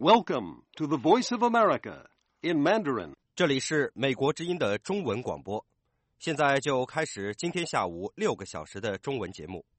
Welcome to the Voice of America in Mandarin. 这里是美国之音的中文广播，现在就开始今天下午6个小时的中文节目。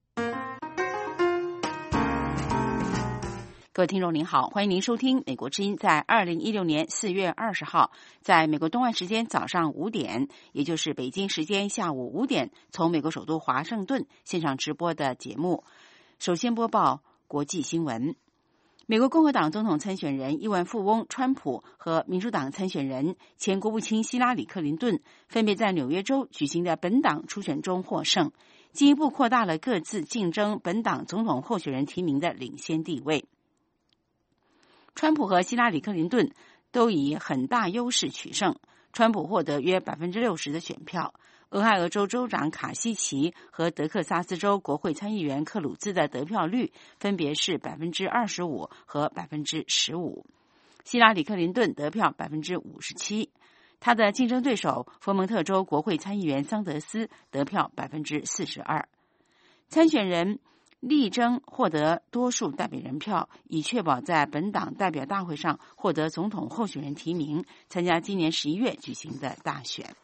各位听众您好，欢迎您收听美国之音在2016年4月20号在美国东岸时间早上5点，也就是北京时间下午5点，从美国首都华盛顿线上直播的节目。首先播报国际新闻。美国共和党总统参选人亿万富翁川普和民主党参选人前国务卿希拉里·克林顿分别在纽约州举行的本党初选中获胜，进一步扩大了各自竞争本党总统候选人提名的领先地位。川普和希拉里·克林顿都以很大优势取胜，川普获得约 60% 的选票，俄亥俄州州长卡西奇和德克萨斯州国会参议员克鲁兹的得票率分别是 25% 和 15%。 希拉里·克林顿得票 57%， 他的竞争对手佛蒙特州国会参议员桑德斯得票 42%。 参选人力争获得多数代表人票，以确保在本党代表大会上获得总统候选人提名，参加今年11月举行的大选。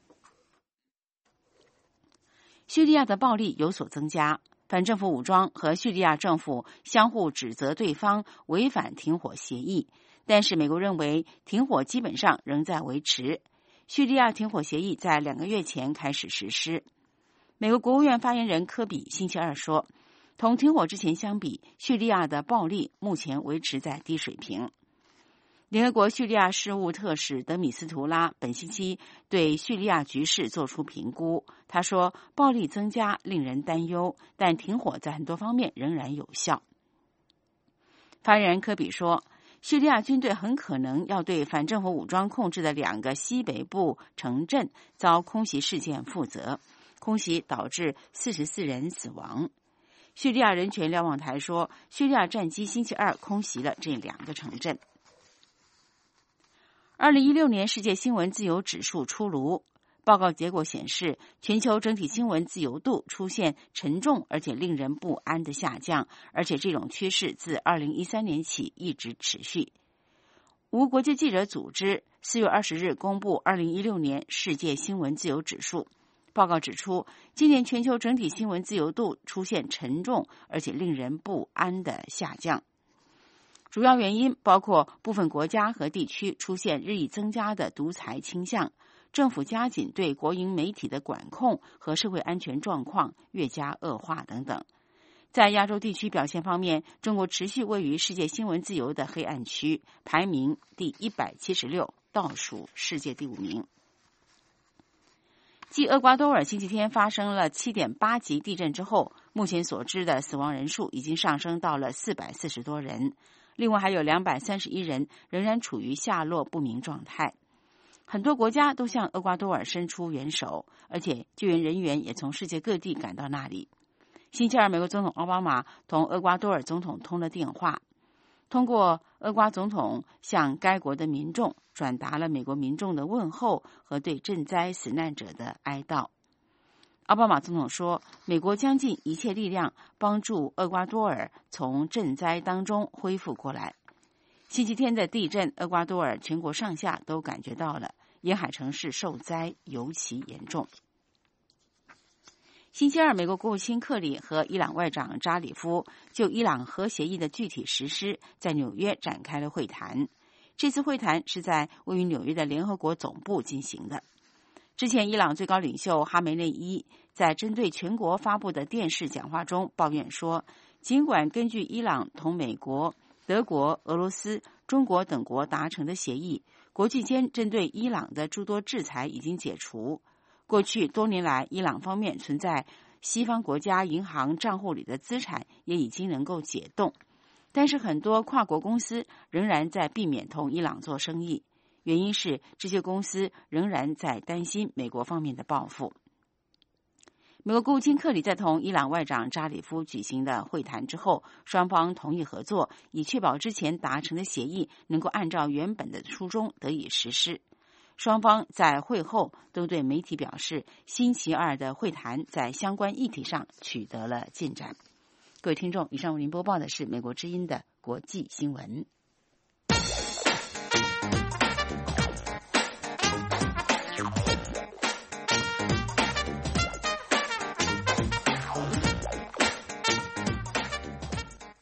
叙利亚的暴力有所增加，反政府武装和叙利亚政府相互指责对方违反停火协议，但是美国认为停火基本上仍在维持。叙利亚停火协议在2个月前开始实施。美国国务院发言人科比星期二说，同停火之前相比，叙利亚的暴力目前维持在低水平。联合国叙利亚事务特使德米斯图拉本星期对叙利亚局势做出评估，他说暴力增加令人担忧，但停火在很多方面仍然有效。发言人科比说，叙利亚军队很可能要对反政府武装控制的2个西北部城镇遭空袭事件负责，空袭导致44人死亡。叙利亚人权瞭望台说，叙利亚战机星期二空袭了这2个城镇。2016年世界新闻自由指数出炉，报告结果显示，全球整体新闻自由度出现沉重而且令人不安的下降，而且这种趋势自2013年起一直持续。无国界记者组织4月20日公布2016年世界新闻自由指数，报告指出，今年全球整体新闻自由度出现沉重而且令人不安的下降。主要原因包括部分国家和地区出现日益增加的独裁倾向，政府加紧对国营媒体的管控和社会安全状况越加恶化等等。在亚洲地区表现方面，中国持续位于世界新闻自由的黑暗区，排名第176，倒数世界第5名。继厄瓜多尔星期天发生了 7.8 级地震之后，目前所知的死亡人数已经上升到了440多人，另外还有231人仍然处于下落不明状态。很多国家都向厄瓜多尔伸出援手，而且救援人员也从世界各地赶到那里。星期二，美国总统奥巴马同厄瓜多尔总统通了电话，通过厄瓜总统向该国的民众转达了美国民众的问候和对震灾死难者的哀悼。奥巴马总统说，美国将尽一切力量帮助厄瓜多尔从震灾当中恢复过来。星期天的地震，厄瓜多尔全国上下都感觉到了，沿海城市受灾尤其严重。星期二，美国国务卿克里和伊朗外长扎里夫就伊朗核协议的具体实施在纽约展开了会谈。这次会谈是在位于纽约的联合国总部进行的。之前，伊朗最高领袖哈梅内伊在针对全国发布的电视讲话中抱怨说，尽管根据伊朗同美国、德国、俄罗斯、中国等国达成的协议，国际间针对伊朗的诸多制裁已经解除。过去多年来，伊朗方面存在西方国家银行账户里的资产也已经能够解冻，但是很多跨国公司仍然在避免同伊朗做生意，原因是这些公司仍然在担心美国方面的报复。美国国务卿克里在同伊朗外长扎里夫举行的会谈之后，双方同意合作，以确保之前达成的协议能够按照原本的初衷得以实施。双方在会后都对媒体表示，星期二的会谈在相关议题上取得了进展。各位听众，以上为您播报的是美国之音的国际新闻。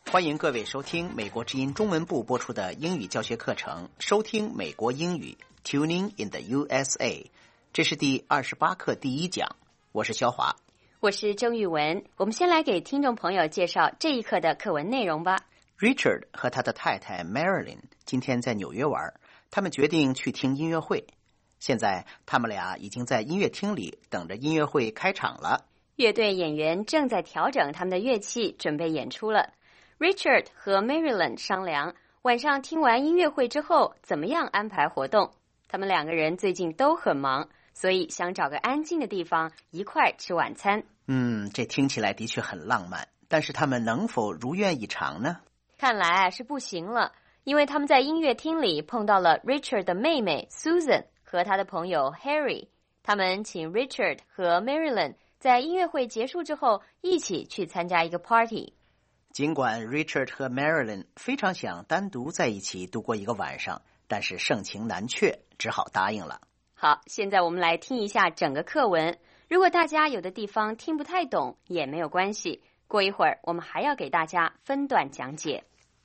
欢迎各位收听美国之音中文部播出的英语教学课程，收听美国英语 Tuning in the USA。 这是第28课第1讲，我是肖华， 我是郑玉文。我们先来给听众朋友介绍这一课的课文内容吧。 Richard 和他的太太 Marilyn 今天在纽约玩，他们决定去听音乐会。现在他们俩已经在音乐厅里等着音乐会开场了。 乐队演员正在调整他们的乐器，准备演出了。Richard 和 Marilyn 商量，晚上听完音乐会之后怎么样安排活动。他们2个人最近都很忙，所以想找个安静的地方一块吃晚餐。 这听起来的确很浪漫，但是他们能否如愿以偿呢？ 看来是不行了，因为他们在音乐厅里碰到了 Richard 的妹妹 Susan 和他的朋友 Harry。 他们请 Richard 和 Marilyn 在音乐会结束之后一起去参加一个 party。 尽管 Richard 和 Marilyn 非常想单独在一起度过一个晚上，但是盛情难却，只好答应了。 好，现在我们来听一下整个课文。如果大家有的地方听不太懂也没有关系，过一会儿我们还要给大家分段讲解。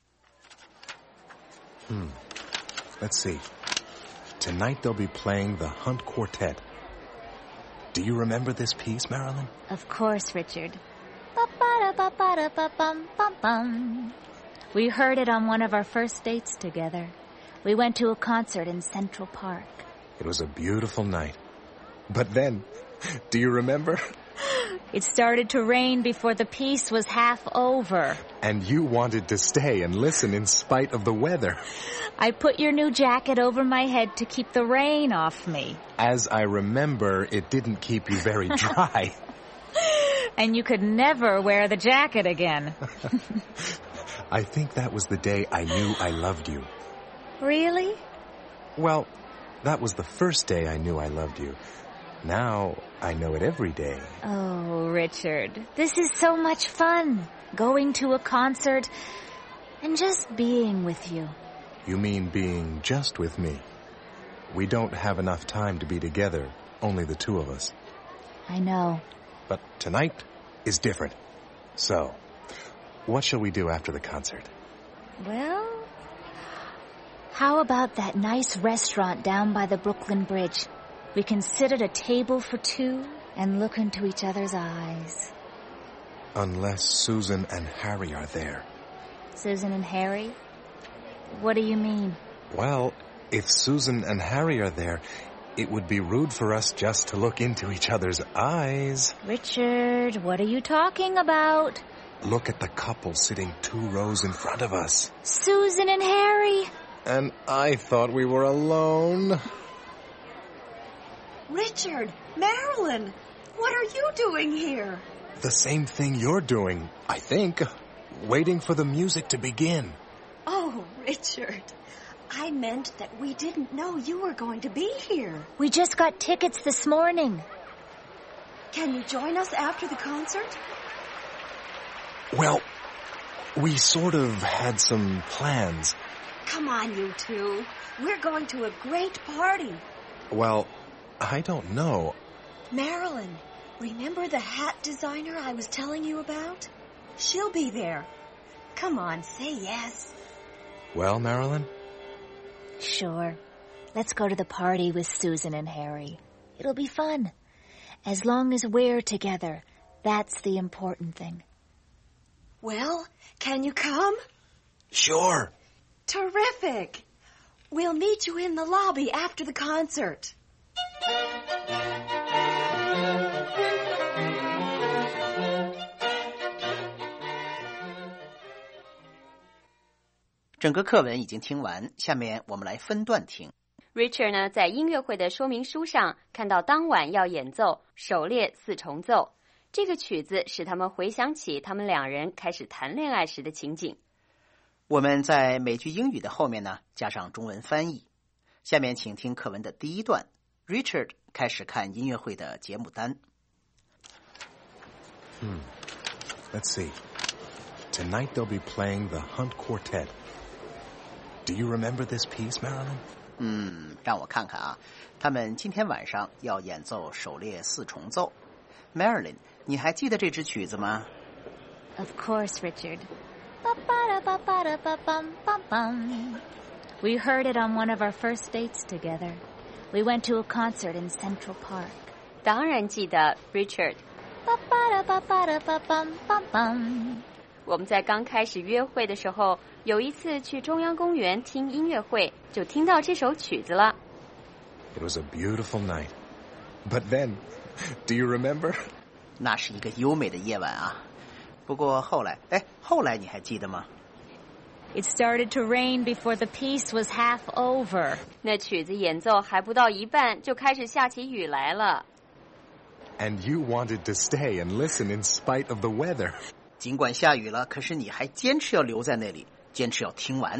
Let's see. Tonight they'll be playing the Hunt Quartet. Do you remember this piece, Marilyn? Of course, Richard.Ba-ba-da-ba-ba-da-ba-bum-bum-bum. We heard it on one of our first dates together. We went to a concert in Central Park. It was a beautiful night. But then, do you remember? It started to rain before the piece was half over. And you wanted to stay and listen in spite of the weather. I put your new jacket over my head to keep the rain off me. As I remember, it didn't keep you very dry. And you could never wear the jacket again. I think that was the day I knew I loved you. Really? Well, that was the first day I knew I loved you. Now, I know it every day. Oh, Richard, this is so much fun. Going to a concert and just being with you. You mean being just with me? We don't have enough time to be together, only the two of us. I know. But tonight is different. So, what shall we do after the concert? Well, how about that nice restaurant down by the Brooklyn Bridge? We can sit at a table for 2 and look into each other's eyes. Unless Susan and Harry are there. Susan and Harry? What do you mean? Well, if Susan and Harry are there, it would be rude for us just to look into each other's eyes. Richard, what are you talking about? Look at the couple sitting 2 rows in front of us. Susan and Harry. And I thought we were alone. Richard, Marilyn, what are you doing here? The same thing you're doing, I think. Waiting for the music to begin. Oh, Richard, I meant that we didn't know you were going to be here. We just got tickets this morning. Can you join us after the concert? Well, we sort of had some plans. Come on, you two. We're going to a great party. Well, I don't know. Marilyn, remember the hat designer I was telling you about? She'll be there. Come on, say yes. Well, Marilyn? Sure. Let's go to the party with Susan and Harry. It'll be fun. As long as we're together, that's the important thing. Well, can you come? Sure. Terrific. We'll meet you in the lobby after the concert. 整个课文已经听完，下面我们来分段听。 Richard 呢，在音乐会的说明书上看到当晚要演奏狩猎4重奏，这个曲子使他们回想起他们2人开始谈恋爱时的情景。 我们在美句英语的后面呢，加上中文翻译。下面请听课文的第1段 ，Richard 开始看音乐会的节目单。 Let's see. Tonight they'll be playing the Hunt Quartet. Do you remember this piece, Marilyn? 让我看看啊，他们今天晚上要演奏狩猎4重奏。Marilyn，你还记得这支曲子吗？ Of course, Richard. Ba-ba Ba-ba-da-ba-ba-da-ba-bum-bum-bum. We heard it on one of our first dates together. We went to a concert in Central Park. 当然记得 Richard。 Ba-ba-da-ba-ba-da-ba-bum-bum-bum. 我们在刚开始约会的时候，有一次去中央公园听音乐会，就听到这首曲子了。 It was a beautiful night. But then, do you remember? 那是一个优美的夜晚啊。不过后来你还记得吗？ It started to rain before the piece was half over. 那曲子演奏还不到一半，就开始下起雨来了。 And you wanted to stay and listen in spite of the weather. 尽管下雨了，可是你还坚持要留在那里，坚持要听完。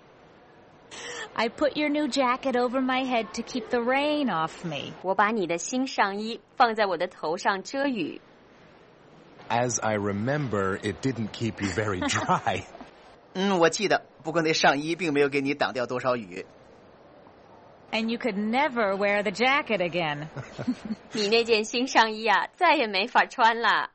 I put your new jacket over my head to keep the rain off me. 我把你的新上衣放在我的头上遮雨。 As I remember, it didn't keep you very dry. 我记得，不过那上衣并没有给你挡掉多少雨。 And you could never wear the jacket again. 你那件新上衣啊，再也没法穿了。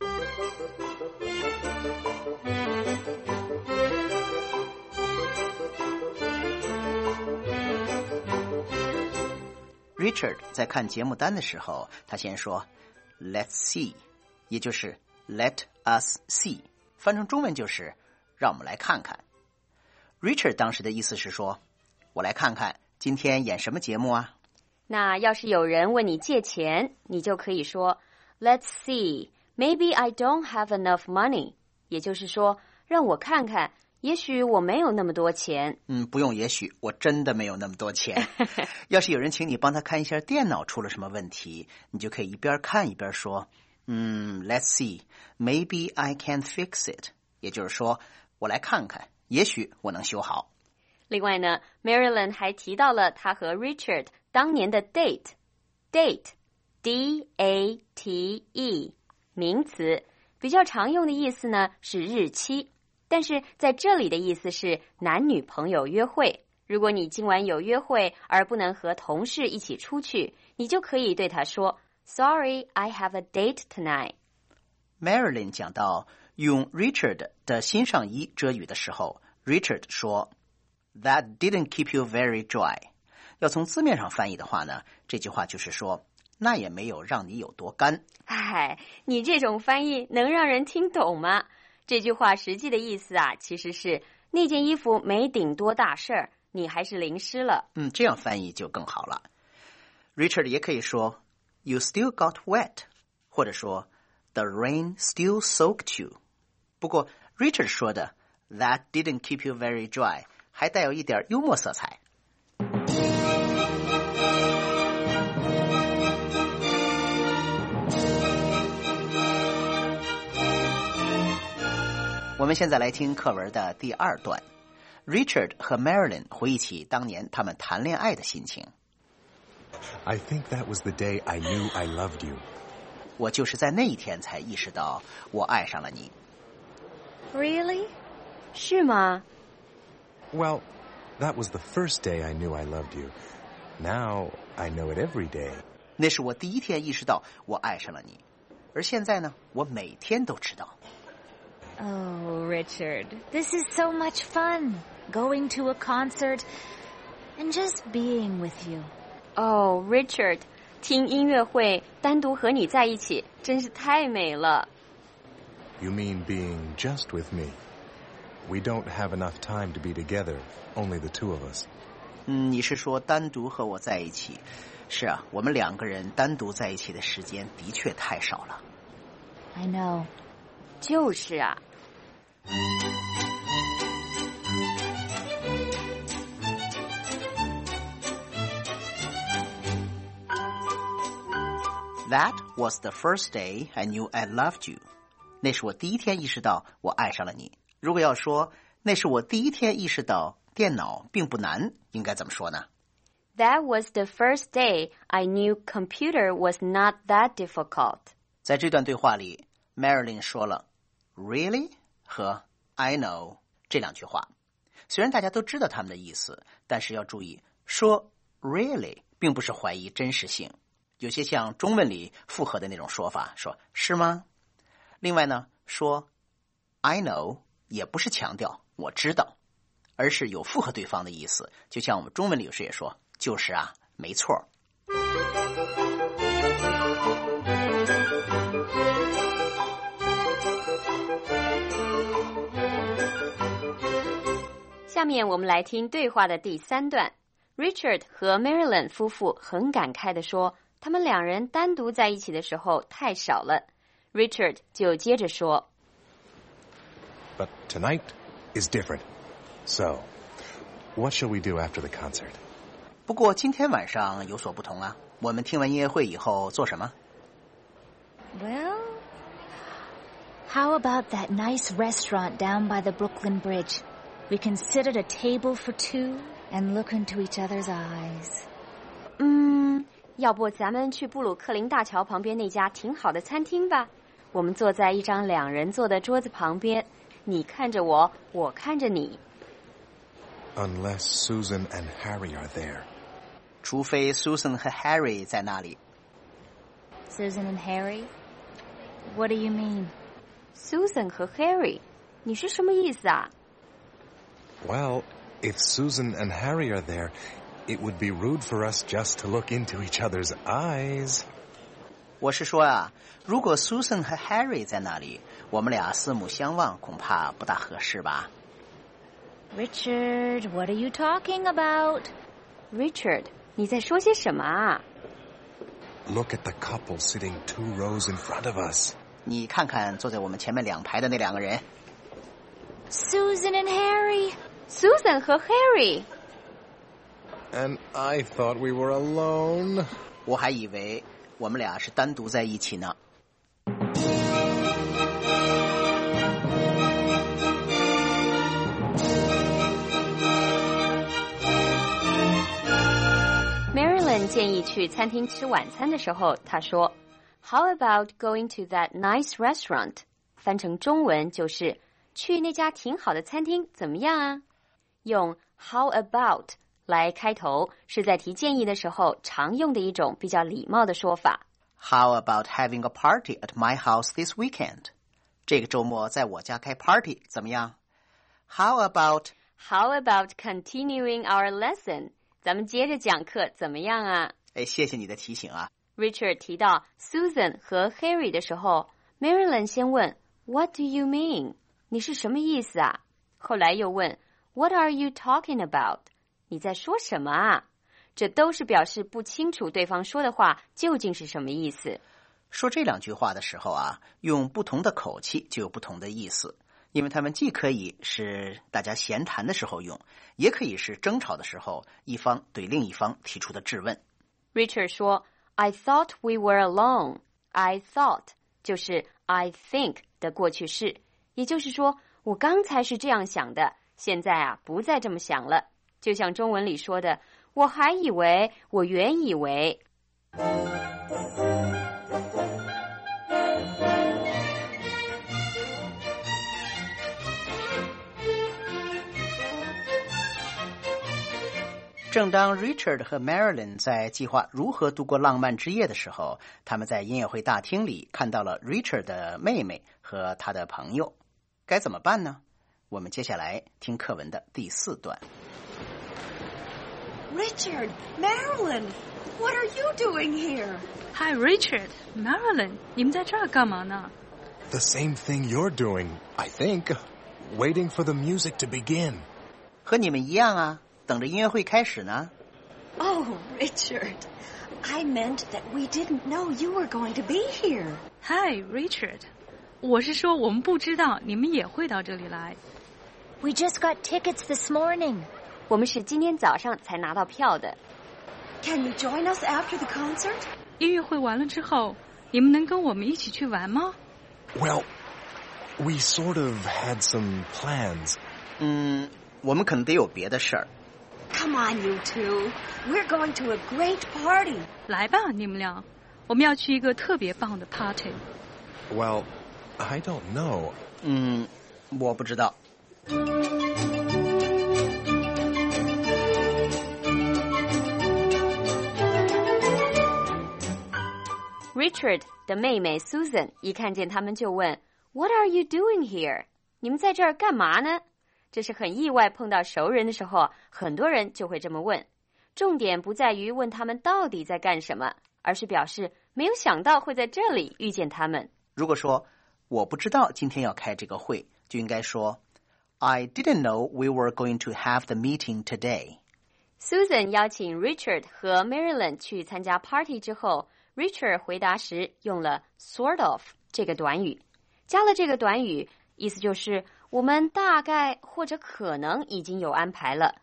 Richard 在看节目单的时候，他先说 "Let's see"， 也就是 "Let us see"， 翻成中文就是让我们来看看。Richard 当时的意思是说，我来看看今天演什么节目啊？ 那要是有人问你借钱，你就可以说 Let's see, maybe I don't have enough money， 也就是说，让我看看，也许我没有那么多钱。 不用也许，我真的没有那么多钱。要是有人请你帮他看一下电脑出了什么问题，你就可以一边看一边说Let's see, maybe I can fix it， 也就是说，我来看看，也许我能修好。 另外呢 Marilyn 还提到了他和 Richard 当年的 date D-A-T-E 名词，比较常用的意思呢是日期，但是在这里的意思是男女朋友约会。如果你今晚有约会而不能和同事一起出去，你就可以对他说 Sorry, I have a date tonight。 Marilyn 讲到用 Richard 的新上衣遮雨的时候， Richard 说That didn't keep you very dry。 要从字面上翻译的话呢，这句话就是说，那也没有让你有多干。 你这种翻译能让人听懂吗？这句话实际的意思啊，其实是那件衣服没顶多大事儿，你还是淋湿了。 这样翻译就更好了。Richard 也可以说 You still got wet， 或者说 The rain still soaked you。 不过 Richard 说的 That didn't keep you very dry还带有一点幽默色彩。我们现在来听课文的第二段。Richard 和 Marilyn 回忆起当年他们谈恋爱的心情。 I think that was the day I knew I loved you. 我就是在那一天才意识到我爱上了你。 Really? 是吗？ Well, that was the first day I knew I loved you. Now I know it every day. 那是我第一天意识到我爱上了你，而现在呢，我每天都知道。 Oh, Richard, this is so much fun. Going to a concert and just being with you. Oh, Richard, 听音乐会单独和你在一起真是太美了。 You mean being just with me? We don't have enough time to be together, only the two of us. 你是说单独和我在一起？是啊，我们两个人单独在一起的时间的确太少了。 I know. 就是啊。 That was the first day I knew I loved you. 那是我第一天意识到我爱上了你。如果要说那是我第一天意识到电脑并不难，应该怎么说呢？ That was the first day I knew computer was not that difficult. 在这段对话里 Marilyn 说了 Really 和 I know 这两句话。虽然大家都知道他们的意思，但是要注意说 Really 并不是怀疑真实性，有些像中文里复合的那种说法，说是吗？另外呢，说 I know 也不是强调我知道，而是有附和对方的意思，就像我们中文里有时也说就是啊，没错。 下面我们来听对话的第3段。Richard 和 Marilyn 夫妇很感慨地说，他们两人单独在一起的时候太少了。Richard 就接着说 But tonight is different. So, what shall we do after the concert? 不过今天晚上有所不同啊，我们听完音乐会以后做什么？ Well, how about that nice restaurant down by the Brooklyn Bridge? We can sit at a table for 2 and look into each other's eyes. 要不咱们去布鲁克林大桥旁边那家挺好的餐厅吧？我们坐在一张2人坐的桌子旁边，你看着我，我看着你。 Unless Susan and Harry are there. 除非 Susan 和 Harry 在那里。 Susan and Harry? What do you mean? Susan 和 Harry， 你是什么意思啊？ Well, if Susan and Harry are there, it would be rude for us just to look into each other's eyes. 我是说啊，如果 Susan 和 Harry 在那里，我们俩四目相望，恐怕不大合适吧。 Richard, what are you talking about? Richard， 你在说些什么啊？ Look at the couple sitting 2 rows in front of us. 你看看坐在我们前面2排的那2个人。 Susan and Harry. Susan 和 Harry。 And I thought we were alone. 我还以为我们俩是单独在一起呢。 Marilyn 建议去餐厅吃晚餐的时候，她说 How about going to that nice restaurant? 翻成中文就是去那家挺好的餐厅怎么样啊？用 How about 来开头是在提建议的时候常用的一种比较礼貌的说法。 How about having a party at my house this weekend? 这个周末在我家开 party 怎么样？ How about continuing our lesson? 咱们接着讲课怎么样啊？ 谢谢你的提醒啊。 Richard 提到 Susan 和 Harry 的时候， Marilyn 先问 What do you mean? 你是什么意思啊？后来又问 What are you talking about? 你在说什么啊？这都是表示不清楚对方说的话究竟是什么意思。 说这2句话的时候啊，用不同的口气就有不同的意思，因为它们既可以是大家闲谈的时候用，也可以是争吵的时候一方对另一方提出的质问。 Richard 说 I thought we were alone. I thought 就是 I think 的过去式，也就是说我刚才是这样想的，现在啊不再这么想了。就像中文里说的我还以为，我原以为。 正当 Richard 和 Marilyn 在计划如何度过浪漫之夜的时候，他们在音乐会大厅里看到了 Richard 的妹妹和他的朋友。该怎么办呢？我们接下来听课文的第4段。 Richard, Marilyn, what are you doing here? Hi, Richard, Marilyn, 你们在这儿干嘛呢？ The same thing you're doing, I think. Waiting for the music to begin. 和你们一样啊，等着音乐会开始呢。 Oh, Richard, I meant that we didn't know you were going to be here. Hi, Richard, 我是说我们不知道你们也会到这里来。 We just got tickets this morning. 我们是今天早上才拿到票的。 Can you join us after the concert? 音乐会完了之后，你们能跟我们一起去玩吗？ Well, we sort of had some plans. 我们可能得有别的事儿。 Come on, you two. We're going to a great party. 来吧，你们俩，我们要去一个特别棒的 party。 Well, I don't know. 我不知道。 Richard 的妹妹 Susan 一看见他们就问 What are you doing here? 你们在这儿干嘛呢？ 这是很意外，碰到熟人的时候，很多人就会这么问。重点不在于问他们到底在干什么，而是表示没有想到会在这里遇见他们。 如果说我不知道今天要开这个会，就应该说 I didn't know we were going to have the meeting today. Susan 邀请 Richard 和 Marilyn 去参加 party 之后， Richard 回答时用了 sort of 这个短语。加了这个短语，意思就是我们大概或者可能已经有安排了。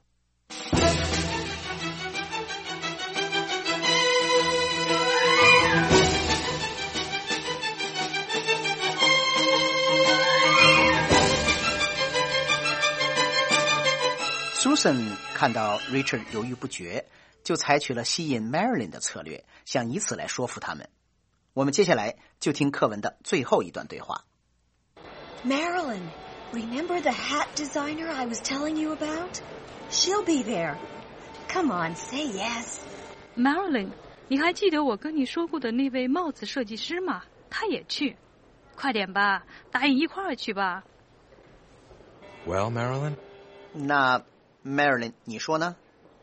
Susan 看到 Richard 犹豫不决，就采取了吸引 Marilyn 的策略，想以此来说服他们。我们接下来就听课文的最后一段对话。 Marilyn, remember the hat designer I was telling you about? She'll be there. Come on, say yes. Marilyn, 你还记得我跟你说过的那位帽子设计师吗？他也去。快点吧，答应一块儿去吧。 Well, Marilyn? 那 Marilyn 你说呢？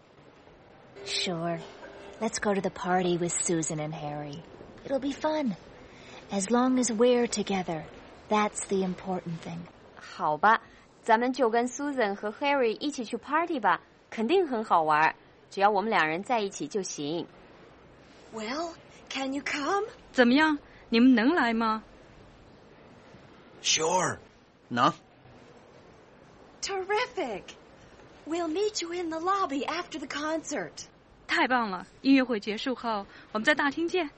Sure. Let's go to the party with Susan and Harry. It'll be fun. As long as we're together, that's the important thing. 好吧，咱们就跟 Susan 和 Harry 一起去 party 吧，肯定很好玩，只要我们两人在一起就行。 Well, can you come? 怎么样？你们能来吗？ Sure. 能。 Terrific. We'll meet you in the lobby after the concert. 太棒了！音乐会结束后，我们在大厅见。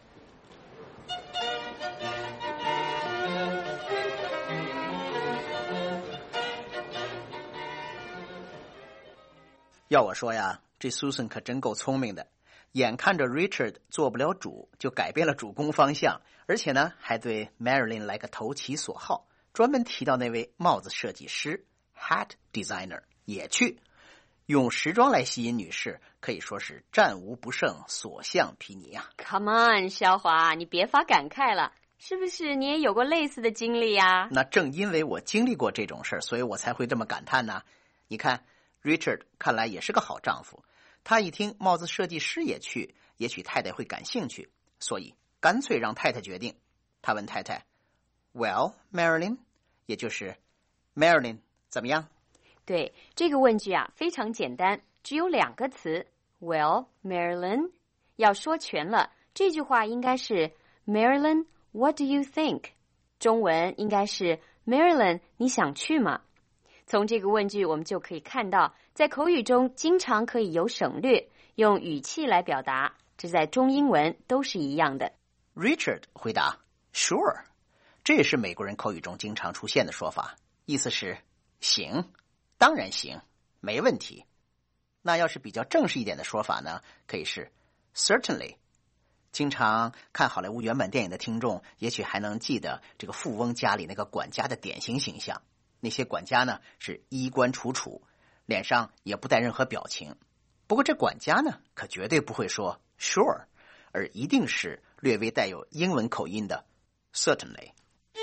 要我说呀，这 Susan 可真够聪明的，眼看着 Richard 做不了主，就改变了主攻方向，而且呢，还对 Marilyn 来个投其所好，专门提到那位帽子设计师 hat designer 也去。用时装来吸引女士，可以说是战无不胜，所向披靡啊。 Come on， 肖华，你别发感慨了，是不是你也有过类似的经历呀？ 那正因为我经历过这种事儿，所以我才会这么感叹呢。你看 Richard 看来也是个好丈夫，他一听帽子设计师也去，也许太太会感兴趣，所以干脆让太太决定。他问太太 Well, Marilyn， 也就是 Marilyn 怎么样？ 对，这个问句啊非常简单，只有2个词 Well, Marilyn。 要说全了，这句话应该是 Marilyn, what do you think？ 中文应该是 Marilyn, 你想去吗？从这个问句我们就可以看到，在口语中经常可以有省略，用语气来表达，这在中英文都是一样的。 Richard 回答 Sure， 这也是美国人口语中经常出现的说法，意思是行，当然行，没问题。那要是比较正式一点的说法呢，可以是 Certainly。 经常看好莱坞原版电影的听众也许还能记得这个富翁家里那个管家的典型形象，那些管家呢是衣冠楚楚，脸上也不带任何表情。不过这管家呢可绝对不会说 Sure， 而一定是略微带有英文口音的 Certainly。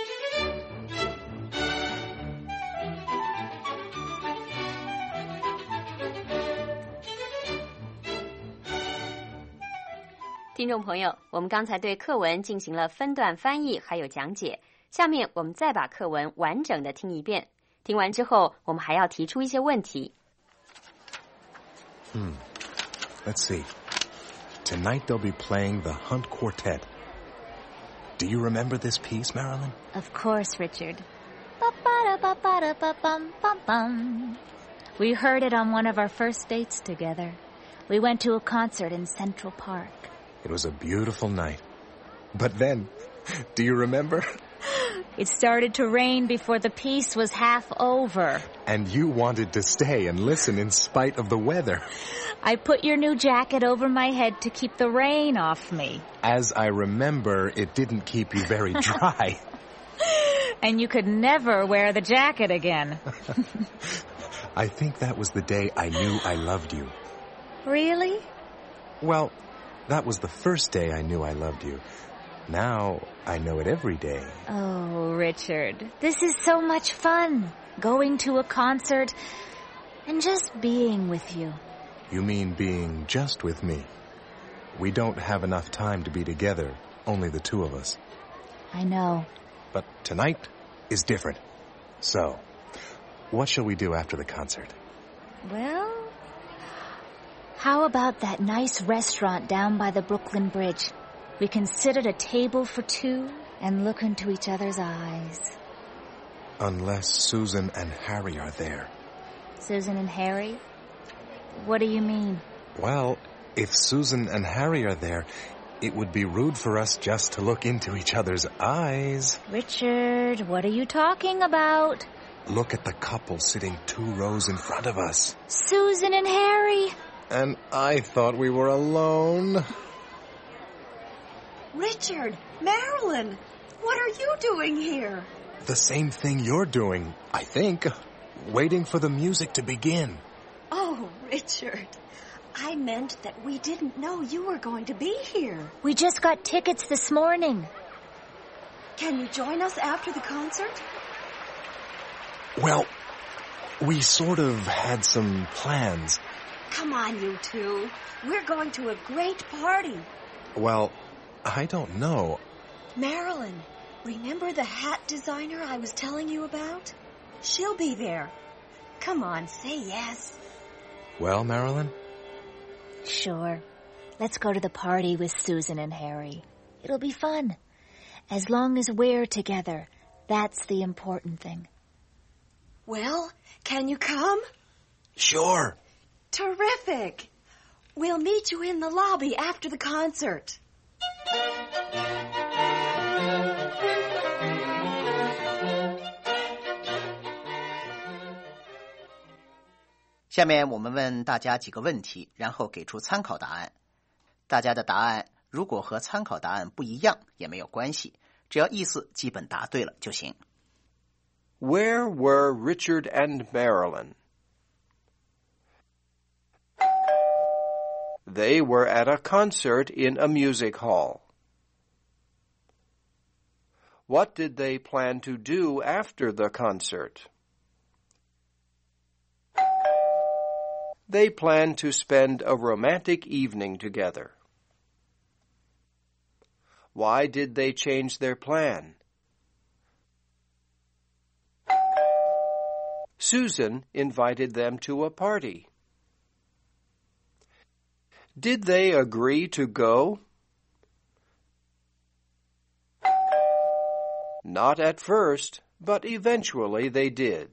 听众朋友，我们刚才对课文进行了分段翻译还有讲解，下面我们再把课文完整的听一遍。听完之后，我们还要提出一些问题。 Let's see. Tonight they'll be playing the Hunt Quartet. Do you remember this piece, Marilyn? Of course, Richard. Ba-ba-da-ba-ba-da-ba-bum-bum-bum. We heard it on one of our first dates together. We went to a concert in Central Park. It was a beautiful night. But then, do you remember? It started to rain before the piece was half over. And you wanted to stay and listen in spite of the weather. I put your new jacket over my head to keep the rain off me. As I remember, it didn't keep you very dry. And you could never wear the jacket again. I think that was the day I knew I loved you. Really? Well, that was the first day I knew I loved you. Now I know it every day. Oh, Richard, this is so much fun. going to a concert, and just being with you. You mean being just with me? We don't have enough time to be together, only the two of us. I know. But tonight is different. So, what shall we do after the concert? Well, how about that nice restaurant down by the Brooklyn Bridge? We can sit at a table for two and look into each other's eyes. Unless Susan and Harry are there. Susan and Harry? What do you mean? Well, if Susan and Harry are there, it would be rude for us just to look into each other's eyes. Richard, what are you talking about? Look at the couple sitting 2 rows in front of us. Susan and Harry. And I thought we were alone. Richard, Marilyn, what are you doing here? The same thing you're doing, I think. Waiting for the music to begin. Oh, Richard, I meant that we didn't know you were going to be here. We just got tickets this morning. Can you join us after the concert? Well, we sort of had some plans. Come on, you two. We're going to a great party. Well, I don't know. Marilyn, remember the hat designer I was telling you about? She'll be there. Come on, say yes. Well, Marilyn? Sure. Let's go to the party with Susan and Harry. It'll be fun. As long as we're together, that's the important thing. Well, can you come? Sure. Terrific. We'll meet you in the lobby after the concert. 下面我们问大家几个问题，然后给出参考答案。大家的答案如果和参考答案不一样也没有关系，只要意思基本答对了就行。 Where were Richard and Marilyn? They were at a concert in a music hall. What did they plan to do after the concert? They planned to spend a romantic evening together. Why did they change their plan? Susan invited them to a party. Did they agree to go? Not at first, but eventually they did.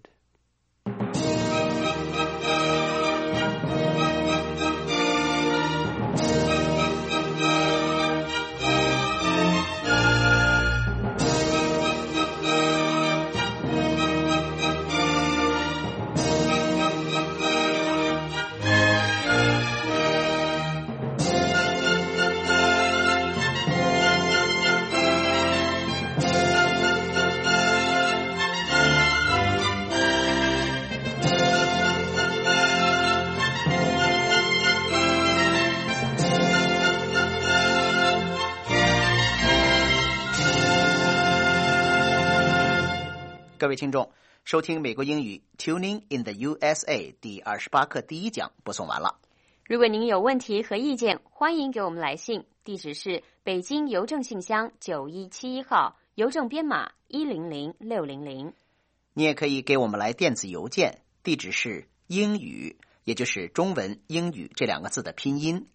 各位听众，收听美国英语 Tuning in the USA 第28课第1讲播送完了。 如果您有问题和意见，欢迎给我们来信，地址是北京邮政信箱9171号，邮政编码100600。 你也可以给我们来电子邮件，地址是英语，也就是中文英语这2个字的拼音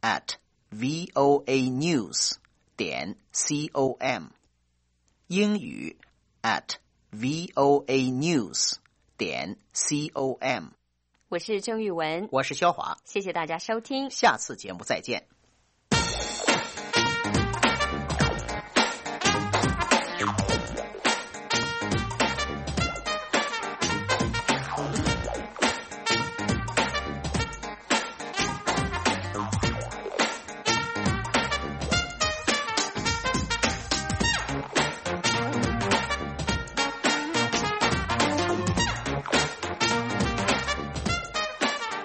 @voanews.com， 英语 @voanews.com。 我是郑玉文， 我是肖华， 谢谢大家收听， 下次节目再见。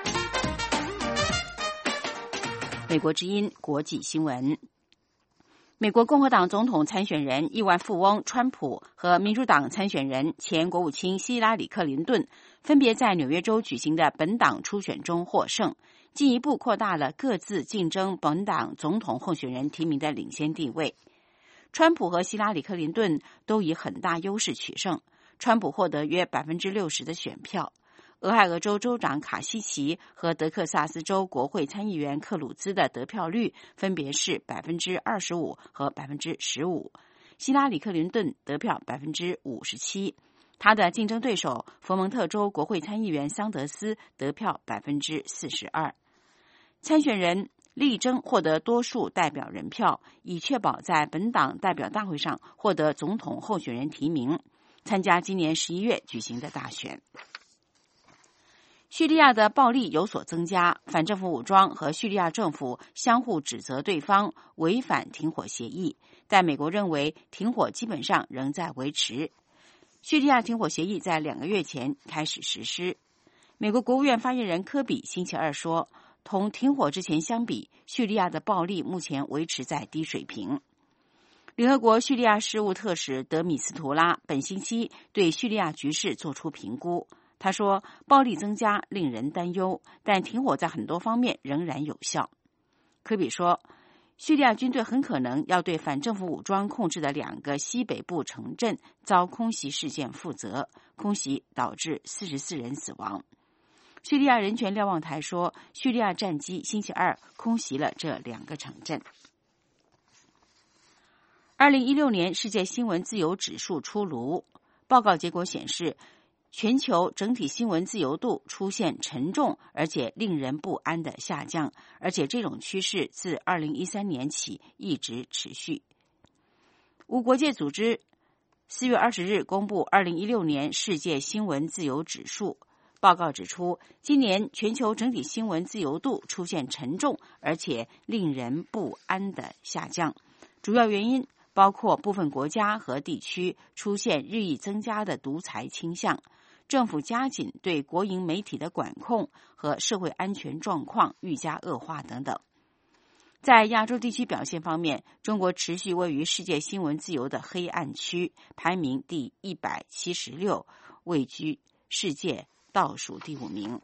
美国之音国际新闻。 美国共和党总统参选人亿万富翁川普和民主党参选人前国务卿希拉里·克林顿分别在纽约州举行的本党初选中获胜，进一步扩大了各自竞争本党总统候选人提名的领先地位。川普和希拉里·克林顿都以很大优势取胜，川普获得约 60% 的选票。俄亥俄州州长卡西奇和德克萨斯州国会参议员克鲁兹的得票率分别是 25% 和 15%， 希拉里·克林顿得票 57%， 他的竞争对手佛蒙特州国会参议员桑德斯得票 42%。 参选人力争获得多数代表人票，以确保在本党代表大会上获得总统候选人提名，参加今年11月举行的大选。叙利亚的暴力有所增加，反政府武装和叙利亚政府相互指责对方违反停火协议，但美国认为停火基本上仍在维持。叙利亚停火协议在2个月前开始实施。美国国务院发言人科比星期二说，同停火之前相比，叙利亚的暴力目前维持在低水平。联合国叙利亚事务特使德米斯图拉本星期对叙利亚局势作出评估。他说，暴力增加令人担忧，但停火在很多方面仍然有效。科比说，叙利亚军队很可能要对反政府武装控制的2个西北部城镇遭空袭事件负责，空袭导致44人死亡。叙利亚人权瞭望台说，叙利亚战机星期二空袭了这2个城镇。2016年世界新闻自由指数出炉，报告结果显示，全球整体新闻自由度出现沉重而且令人不安的下降，而且这种趋势自2013年起一直持续。无国界组织4月20日公布2016年世界新闻自由指数，报告指出，今年全球整体新闻自由度出现沉重而且令人不安的下降，主要原因包括部分国家和地区出现日益增加的独裁倾向，政府加紧对国营媒体的管控和社会安全状况愈加恶化等等。在亚洲地区表现方面，中国持续位于世界新闻自由的黑暗区，排名第176，位居世界倒数第5名。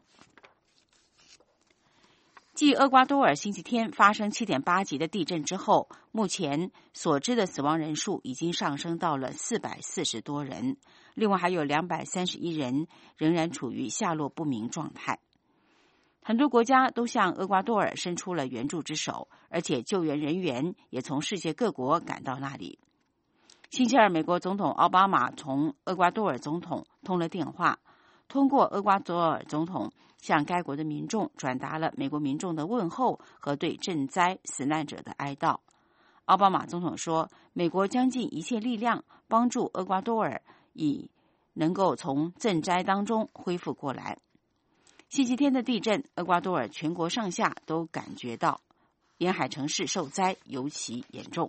继厄瓜多尔星期天发生 7.8 级的地震之后，目前所知的死亡人数已经上升到了440多人，另外还有231人仍然处于下落不明状态。很多国家都向厄瓜多尔伸出了援助之手，而且救援人员也从世界各国赶到那里。星期二，美国总统奥巴马同厄瓜多尔总统通了电话，通过厄瓜多尔总统向该国的民众转达了美国民众的问候和对震灾死难者的哀悼。奥巴马总统说，美国将尽一切力量帮助厄瓜多尔以能够从震灾当中恢复过来。星期天的地震，厄瓜多尔全国上下都感觉到，沿海城市受灾尤其严重。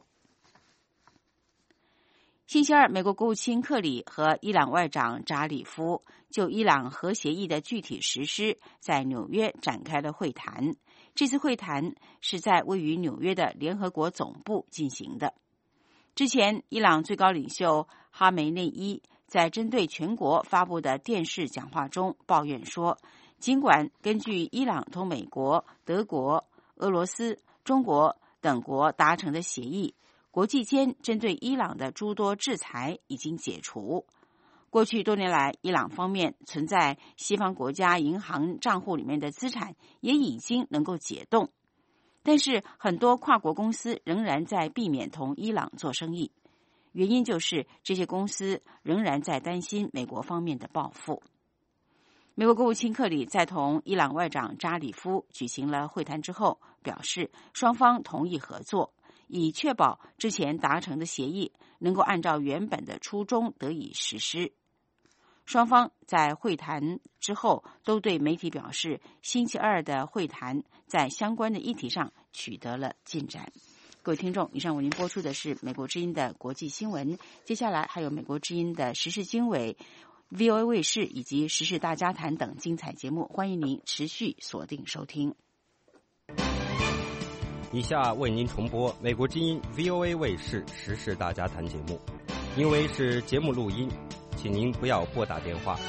星期二，美国国务卿克里和伊朗外长扎里夫就伊朗核协议的具体实施在纽约展开了会谈。这次会谈是在位于纽约的联合国总部进行的。之前，伊朗最高领袖哈梅内伊在针对全国发布的电视讲话中抱怨说，尽管根据伊朗同美国、德国、俄罗斯、中国等国达成的协议，国际间针对伊朗的诸多制裁已经解除。过去多年来，伊朗方面存在西方国家银行账户里面的资产也已经能够解冻，但是很多跨国公司仍然在避免同伊朗做生意，原因就是这些公司仍然在担心美国方面的报复。美国国务卿克里在同伊朗外长扎里夫举行了会谈之后表示，双方同意合作，以确保之前达成的协议能够按照原本的初衷得以实施。双方在会谈之后都对媒体表示，星期二的会谈在相关的议题上取得了进展。各位听众，以上为您播出的是美国之音的国际新闻，接下来还有美国之音的时事经纬、VOA 卫视以及时事大家谈等精彩节目，欢迎您持续锁定收听。 以下为您重播美国之音 VOA 卫视时事大家谈节目，因为是节目录音，请您不要拨打电话。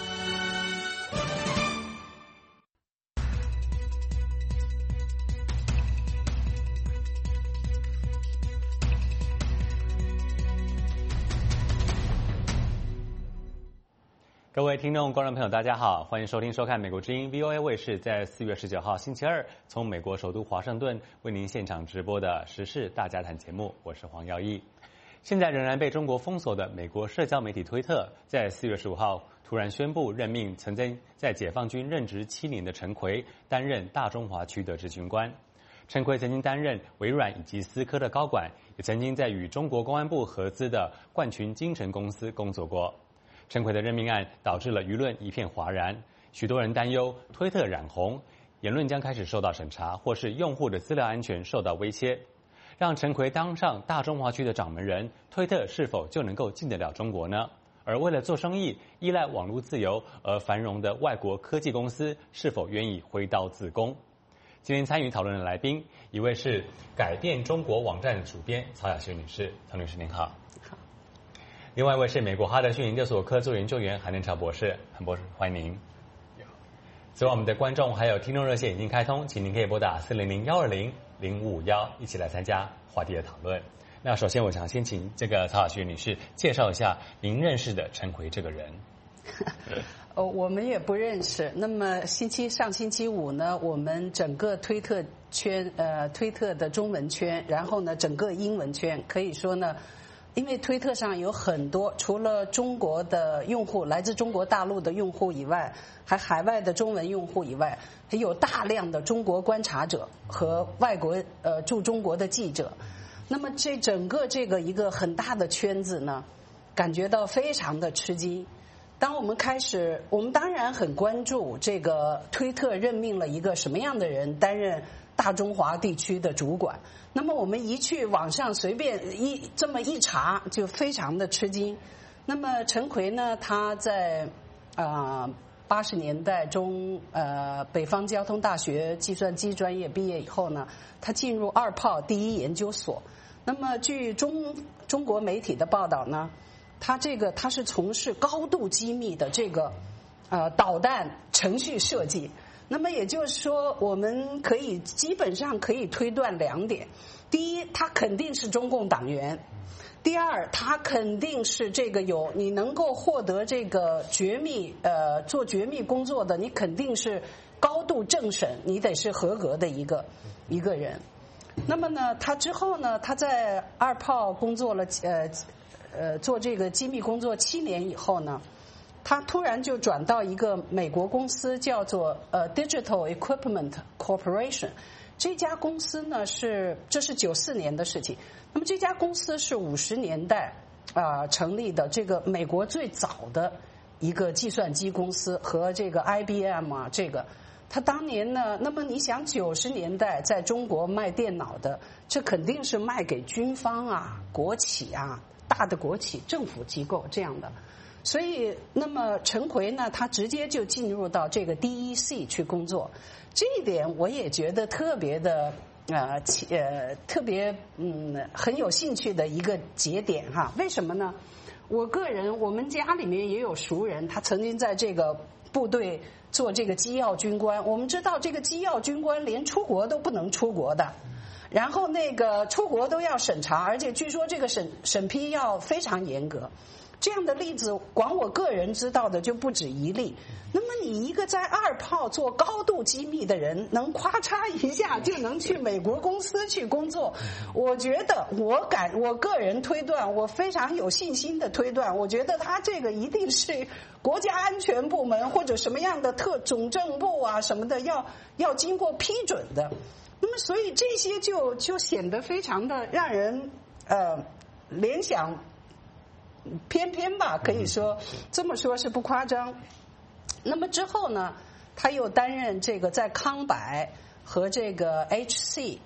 各位听众、观众朋友，大家好，欢迎收听、收看美国之音 VOA 卫视在4月19号星期二从美国首都华盛顿为您现场直播的时事大家谈节目，我是黄耀义。现在仍然被中国封锁的美国社交媒体推特，在4月15号突然宣布任命曾经在解放军任职7年的陈奎担任大中华区的执行官。陈奎曾经担任微软以及思科的高管，也曾经在与中国公安部合资的冠群精城公司工作过。陈奎的任命案导致了舆论一片哗然，许多人担忧推特染红，言论将开始受到审查，或是用户的资料安全受到威胁。让陈奎当上大中华区的掌门人，推特是否就能够进得了中国呢？而为了做生意，依赖网络自由而繁荣的外国科技公司，是否愿意挥刀自宫？今天参与讨论的来宾，一位是改变中国网站主编曹雅学女士，曹女士您好。另外一位是美国哈德逊研究所客座研究员韩仁潮博士，韩博士欢迎您。此外，我们的观众还有听众热线已经开通，请您可以拨打400-120-0551一起来参加话题的讨论。那首先我想先请这个曹雅学女士介绍一下您认识的陈奎这个人。 我们也不认识。那么上星期五呢，我们整个推特圈推特的中文圈，然后呢整个英文圈，可以说呢，因为推特上有很多除了中国的用户，来自中国大陆的用户以外，还海外的中文用户以外，还有大量的中国观察者和外国驻中国的记者。那么这整个一个很大的圈子呢，感觉到非常的吃惊。当我们当然很关注这个推特任命了一个什么样的人担任大中华地区的主管。那么我们一去网上随便这么一查，就非常的吃惊。那么陈奎呢，他在80年代中北方交通大学计算机专业毕业以后呢，他进入二炮第一研究所。那么据中国媒体的报道呢，他是从事高度机密的这个导弹程序设计。那么也就是说，我们基本上可以推断2点：第一，他肯定是中共党员；第二，他肯定是你能够获得这个做绝密工作的，你肯定是高度政审，你得是合格的一个人。那么呢，他之后呢，他在二炮工作了做这个机密工作7年以后呢，他突然就转到一个美国公司，叫做Digital Equipment Corporation。这家公司呢这是94年的事情。那么这家公司是50年代成立的，这个美国最早的一个计算机公司，和这个 IBM 他当年呢，那么你想90年代在中国卖电脑的，这肯定是卖给军方国企大的国企、政府机构这样的。所以，那么陈奎呢，他直接就进入到这个 DEC 去工作，这一点我也觉得特别的特别很有兴趣的一个节点为什么呢？我们家里面也有熟人，他曾经在这个部队做这个机要军官。我们知道这个机要军官连出国都不能出国的，然后出国都要审查，而且据说这个审批要非常严格。这样的例子，光我个人知道的就不止一例。那么你一个在二炮做高度机密的人，能咔嚓一下就能去美国公司去工作，我觉得我个人推断，我非常有信心的推断，我觉得他这个一定是国家安全部门或者什么样的总政部什么的要经过批准的。那么所以这些就显得非常的让人联想偏吧，可以说这么说是不夸张。那么之后呢，他又担任这个在康柏和这个 HC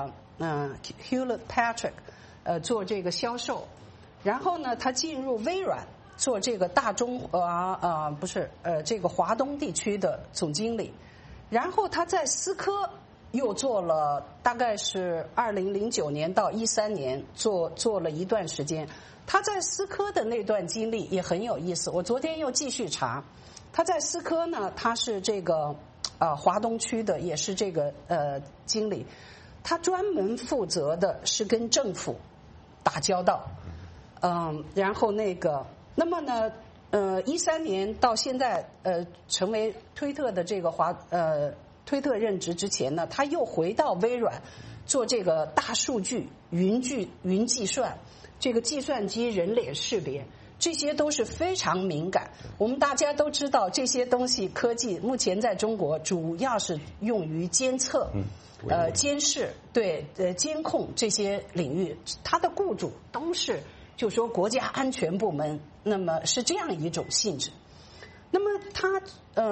Hewlett Patrick 做这个销售，然后呢，他进入微软做这个大中这个华东地区的总经理，然后他在思科又做了大概是2009年到13年做了一段时间。他在思科的那段经历也很有意思，我昨天又继续查。他在思科呢，他是这个华东区的，也是这个经理。他专门负责的是跟政府打交道，然后那么呢，13年到现在成为推特的这个推特任职之前呢，他又回到微软做这个大数据、云计算，这个计算机人脸识别。这些都是非常敏感，我们大家都知道这些东西科技目前在中国主要是用于监测、监视、监控这些领域，它的雇主都是就说国家安全部门，那么是这样一种性质。那么它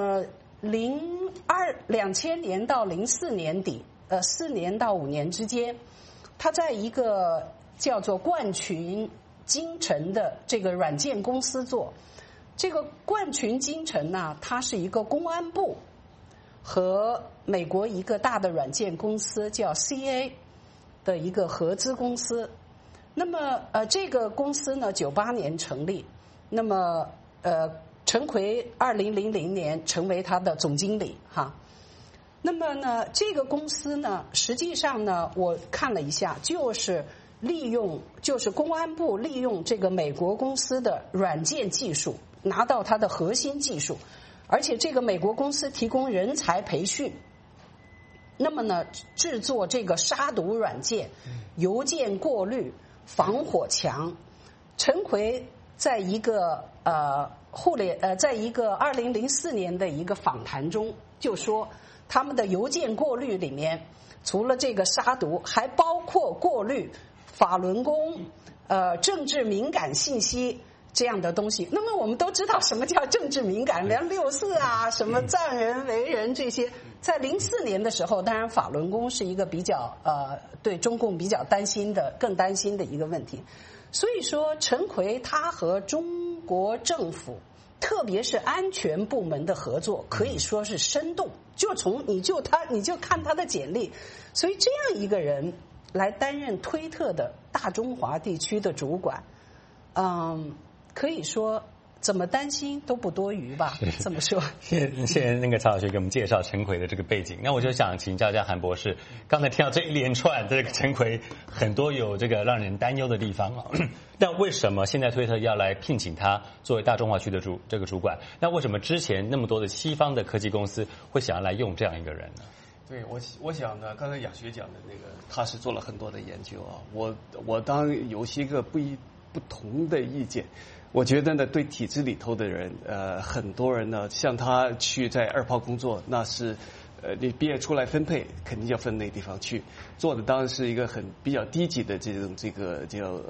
2000年到04年底，4年到5年之间，它在一个叫做冠群京城的这个软件公司做。这个冠群京城呢，它是一个公安部和美国一个大的软件公司叫 CA 的一个合资公司。那么这个公司呢98年成立，那么陈奎2000年成为他的总经理哈。那么呢这个公司呢实际上呢我看了一下，就是公安部利用这个美国公司的软件技术拿到它的核心技术，而且这个美国公司提供人才培训，那么呢制作这个杀毒软件、邮件过滤、防火墙。陈奎在一个在一个2004年的一个访谈中就说，他们的邮件过滤里面除了这个杀毒，还包括过滤法轮功、政治敏感信息这样的东西。那么我们都知道什么叫政治敏感，连6·4啊、什么赞人为人这些，在04年的时候，当然法轮功是一个比较对中共比较更担心的一个问题。所以说，陈奎他和中国政府，特别是安全部门的合作，可以说是生动。你就看他的简历，所以这样一个人来担任推特的大中华地区的主管，可以说怎么担心都不多余吧，这么说。 谢谢那个曹老师给我们介绍陈奎的这个背景。那我就想请教一下韩博士，刚才听到这一连串这个陈奎很多有这个让人担忧的地方啊，但为什么现在推特要来聘请他作为大中华区的这个主管？那为什么之前那么多的西方的科技公司会想要来用这样一个人呢？ 对，我想呢，刚才雅学讲的那个，他是做了很多的研究啊。我当然有些个不同的意见。我觉得呢，对体制里头的人，很多人呢，像他去在2炮工作，那是，你毕业出来分配，肯定要分那地方去，做的当然是一个比较低级的这个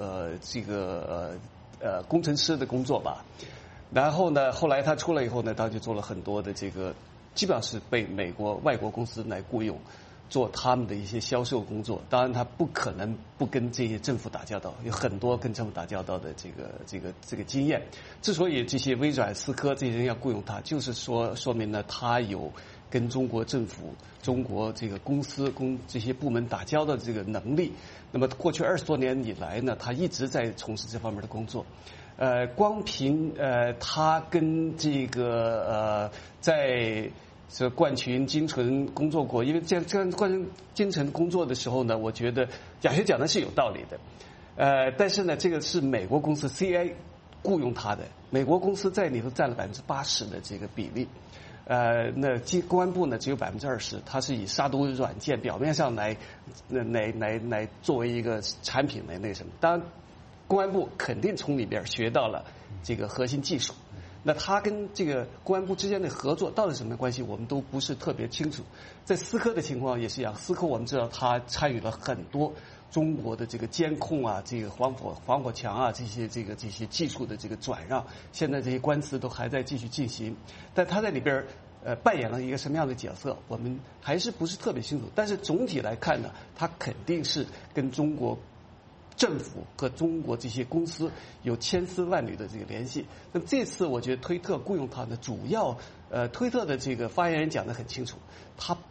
工程师的工作吧。然后呢，后来他出来以后呢，他就做了很多的这个，基本上是被外国公司来雇佣。做他们的一些销售工作，当然他不可能不跟这些政府打交道，有很多跟政府打交道的这个经验。之所以这些微软、思科这些人要雇佣他，就是说明呢，他有跟中国政府、中国这个公司、这些部门打交道的这个能力。那么过去20多年以来呢，他一直在从事这方面的工作。光凭他跟这个在冠群京城工作过，因为这样冠群京城工作的时候呢，我觉得雅学讲的是有道理的。但是呢，这个是美国公司 CA 雇佣他的，美国公司在里头占了80%的这个比例。那公安部呢只有20%，它是以杀毒软件表面上来作为一个产品来那什么。当然，公安部肯定从里边学到了这个核心技术。那他跟这个公安部之间的合作到底什么关系，我们都不是特别清楚。在思科的情况也是一样，思科我们知道他参与了很多中国的这个监控啊，这个防火墙啊，这些技术的这个转让，现在这些官司都还在继续进行。但他在里边扮演了一个什么样的角色，我们还是不是特别清楚。但是总体来看呢，他肯定是跟中国政府和中国这些公司有千丝万缕的这个联系。那么这次我觉得推特雇佣他的主要，推特的这个发言人讲得很清楚，他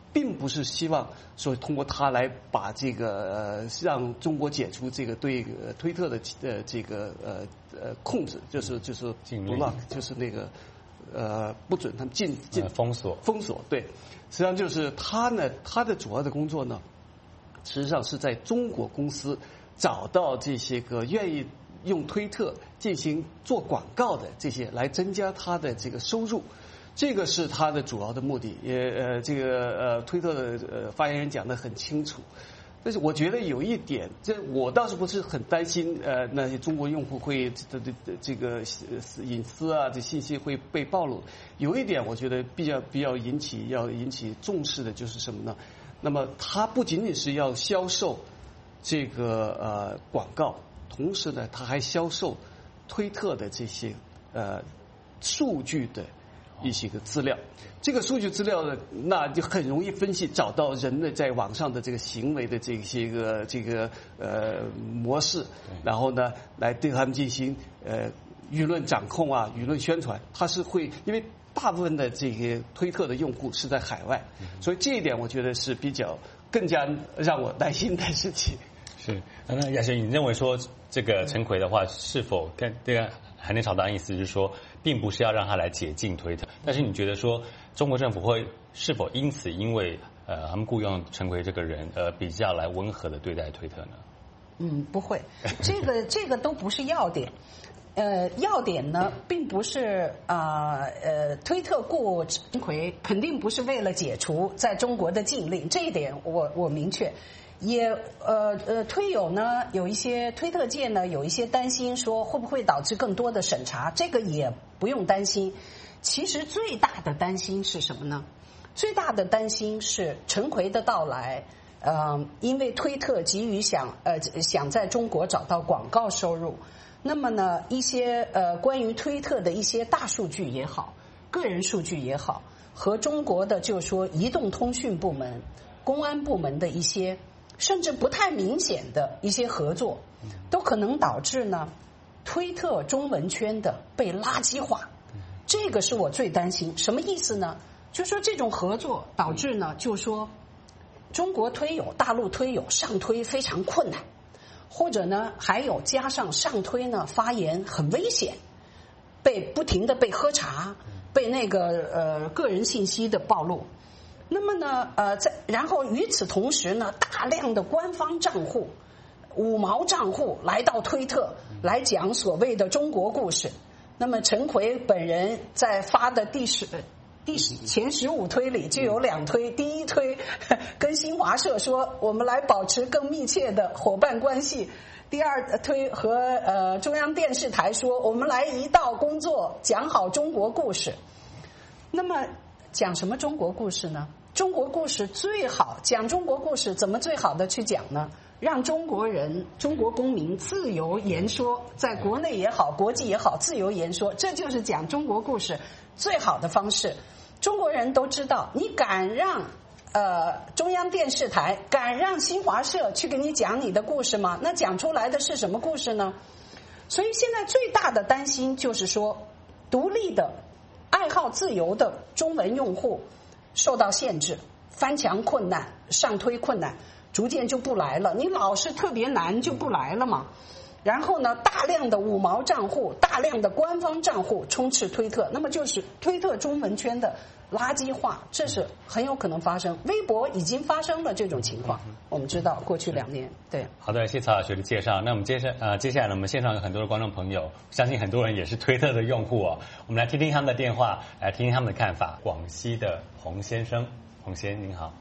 并不是希望说通过他来把这个让中国解除这个对推特的这个控制，就是block，就是那个不准他们进封锁， 对，实际上就是他的主要的工作呢，实际上是在中国公司找到这些个愿意用推特进行做广告的这些，来增加他的这个收入。这个是他的主要的目的，也这个推特的发言人讲得很清楚。但是我觉得有一点，这我倒是不是很担心那些中国用户会这个隐私啊，这信息会被暴露。有一点我觉得比较引起重视的就是什么呢？那么它不仅仅是要销售这个广告，同时呢，它还销售推特的这些数据的一些个资料。这个数据资料呢，那就很容易分析找到人的在网上的这个行为的这些个模式，然后呢来对他们进行舆论掌控啊，舆论宣传。它是会因为大部分的这些推特的用户是在海外，所以这一点我觉得是比较更加让我担心的事情。 是，那亚轩，你认为说这个陈奎的话，是否跟这个海内朝的意思就是说，并不是要让他来解禁推特，但是你觉得说中国政府会是否因为他们雇佣陈奎这个人比较来温和的对待推特呢？ 不会，这个都不是要点。要点呢，并不是推特雇陈奎肯定不是为了解除在中国的禁令，这一点我明确。也推友呢，有一些推特界呢有一些担心，说会不会导致更多的审查？这个也不用担心。其实最大的担心是什么呢？最大的担心是陈奎的到来，因为推特急于想在中国找到广告收入，那么呢，一些关于推特的一些大数据也好，个人数据也好，和中国的就是说移动通讯部门、公安部门的一些甚至不太明显的一些合作，都可能导致呢推特中文圈的被垃圾化。这个是我最担心。什么意思呢？就说这种合作导致呢，就说中国推友、大陆推友上推非常困难，或者呢还有加上上推呢发言很危险，不停的被喝茶，被那个个人信息的暴露。那么呢然后与此同时呢，大量的官方账户、五毛账户来到推特来讲所谓的中国故事。那么陈奎本人在发的前15推里就有2推，第一推跟新华社说我们来保持更密切的伙伴关系，第二推和中央电视台说我们来一道工作，讲好中国故事。那么讲什么中国故事呢？中国故事最好讲中国故事，怎么最好的去讲呢？让中国人、中国公民自由言说，在国内也好，国际也好，自由言说，这就是讲中国故事最好的方式。中国人都知道，你敢让中央电视台、敢让新华社去给你讲你的故事吗？那讲出来的是什么故事呢？所以现在最大的担心就是说，独立的、爱好自由的中文用户受到限制，翻墙困难，上推困难，逐渐就不来了。你老是特别难就不来了嘛。然后呢，大量的五毛账户、大量的官方账户充斥推特，那么就是推特中文圈的垃圾化，这是很有可能发生。微博已经发生了这种情况，我们知道过去2年。对， 好的，谢谢曹老师的介绍。那我们接下来呢，我们线上有很多的观众朋友，相信很多人也是推特的用户哦。我们来听听他们的电话，来听听他们的看法。广西的洪先生，洪先您好。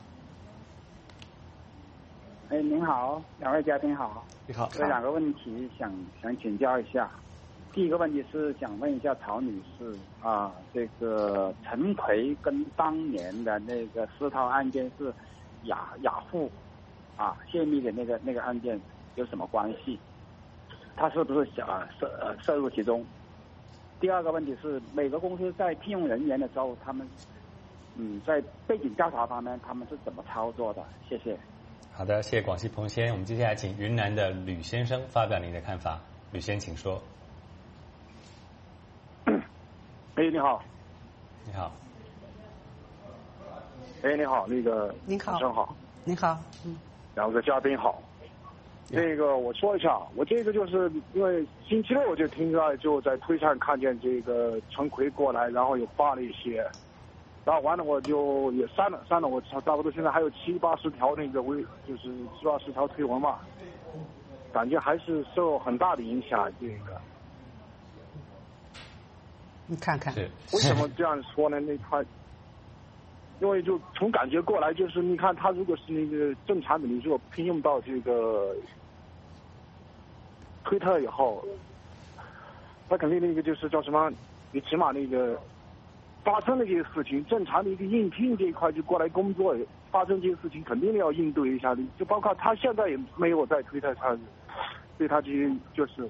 您好，两位嘉宾好。 你好。 有2个问题想请教一下。第一个问题是想问一下曹女士啊，这个陈奎跟当年的那个4套案件是雅虎泄密的那个案件有什么关系？他是不是涉入其中？第二个问题是，每个公司在聘用人员的时候，他们在背景调查方面他们是怎么操作的？谢谢。 好的，谢谢广西彭先。我们接下来请云南的吕先生发表您的看法。吕先，请说。 你好。 你好。 哎，你好，那个您好， 主持人好， 您好， 两个嘉宾好。那个我说一下，我这个就是因为星期六我就听到就在推上看见这个陈奎过来，然后又发了一些，然后完了我就也删了，我差不多现在还有70-80条那个就是70-80条推文嘛，感觉还是受很大的影响。这个， 你看看， 为什么这样说呢？他，因为就从感觉过来，就是你看他如果是那个正常的，你如果聘用到这个推特以后，他肯定那个就是叫什么？你起码那个发生的这些事情，正常的一个应聘这一块就过来工作，发生这些事情肯定要应对一下的。就包括他现在也没有在推特上，对他这些就是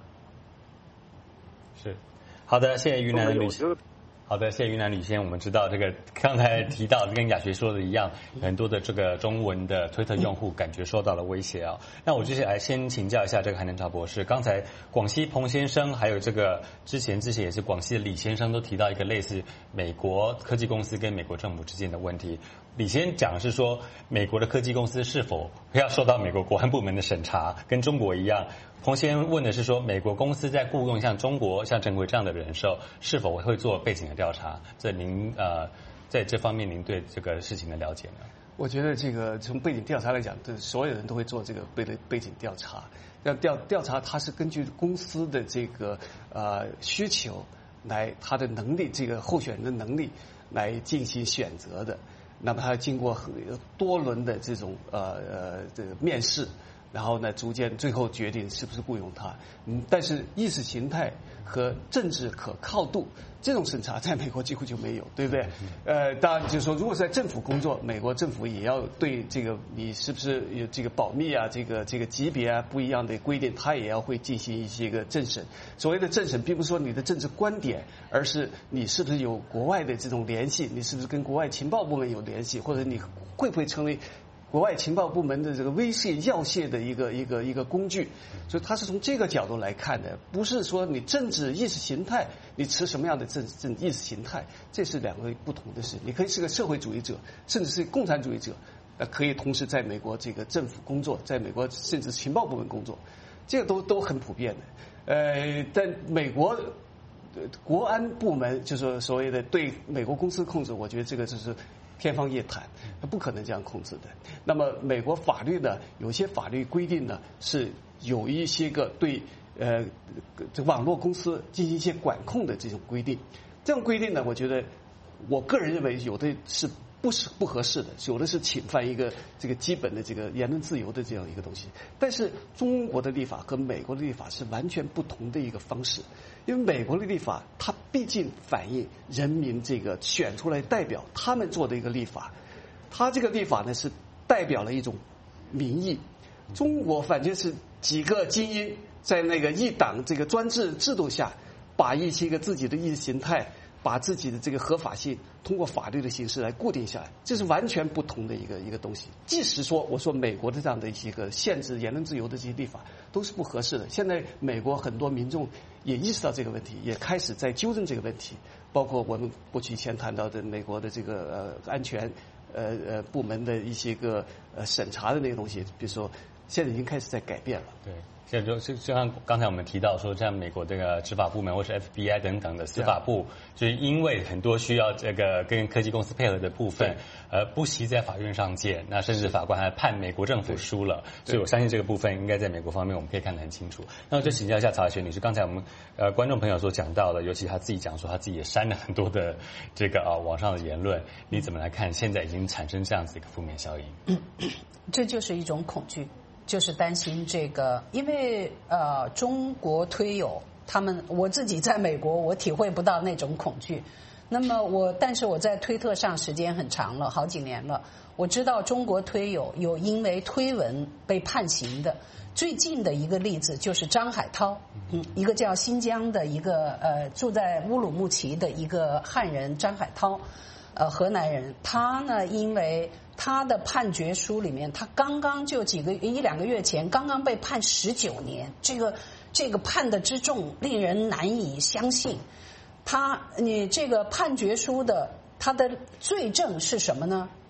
好的，谢谢云南的女士。好的，谢谢云南吕先。我们知道这个刚才提到跟雅学说的一样，很多的这个中文的推特用户感觉受到了威胁啊。那我接下来先请教一下这个韩能潮博士。刚才广西彭先生还有这个之前也是广西的李先生都提到一个类似美国科技公司跟美国政府之间的问题。李先讲的是说，美国的科技公司是否要受到美国国安部门的审查，跟中国一样。彭先问的是说，美国公司在雇佣像中国像陈奎这样的人时候，是否会做背景的调查？这您在这方面您对这个事情的了解呢？ 我觉得这个从背景调查来讲，所有人都会做这个背景调查。调查它是根据公司的这个需求来，他的能力，这个候选人的能力来进行选择的。那么他经过多轮的这种这个面试，然后呢，逐渐最后决定是不是雇佣他。但是意识形态和政治可靠度这种审查在美国几乎就没有，对不对？当然就是说，如果是在政府工作，美国政府也要对这个你是不是有这个保密啊，这个级别啊不一样的规定，他也要会进行一些个政审。所谓的政审，并不是说你的政治观点，而是你是不是有国外的这种联系，你是不是跟国外情报部门有联系，或者你会不会成为国外情报部门的这个威胁要挟的一个工具。所以他是从这个角度来看的，不是说你政治意识形态你持什么样的政意识形态，这是两个不同的事。你可以是个社会主义者，甚至是共产主义者，可以同时在美国这个政府工作，在美国甚至情报部门工作，这个都很普遍的。但美国国安部门就是所谓的对美国公司控制，我觉得这个就是天方夜谭，它不可能这样控制的。那么美国法律呢，有些法律规定呢是有一些个对这网络公司进行一些管控的这种规定。这种规定呢，我觉得我个人认为有的是不合适的，有的是侵犯一个这个基本的这个言论自由的这样一个东西。但是中国的立法和美国的立法是完全不同的一个方式，因为美国的立法它毕竟反映人民这个选出来代表他们做的一个立法，它这个立法呢是代表了一种民意。中国反正是几个精英在那个一党这个专制制度下，把一些个自己的意识形态，把自己的这个合法性通过法律的形式来固定下来，这是完全不同的一个东西。即使说我说美国的这样的一些个限制言论自由的这些立法都是不合适的，现在美国很多民众也意识到这个问题，也开始在纠正这个问题，包括我们过去以前谈到的美国的这个安全部门的一些个审查的那个东西，比如说现在已经开始在改变了。 对。现在就像刚才我们提到说，像美国这个执法部门或是 FBI 等等的司法部，就是因为很多需要这个跟科技公司配合的部分，不惜在法院上见，那甚至法官还判美国政府输了，所以我相信这个部分应该在美国方面我们可以看得很清楚。那我就请教一下曹海璇女士，刚才我们观众朋友所讲到的，尤其他自己讲说他自己也删了很多的这个网上的言论，你怎么来看现在已经产生这样子一个负面效应？ 这就是一种恐惧。就是担心这个，因为中国推友他们，我自己在美国，我体会不到那种恐惧。那么但是我在推特上时间很长了，好几年了，我知道中国推友有因为推文被判刑的。最近的一个例子就是张海涛，一个叫新疆的一个住在乌鲁木齐的一个汉人张海涛。河南人，他呢，因为他的判决书里面，他刚刚就一两个月前刚刚被判19年，这个判的之重令人难以相信。你这个判决书的他的罪证是什么呢？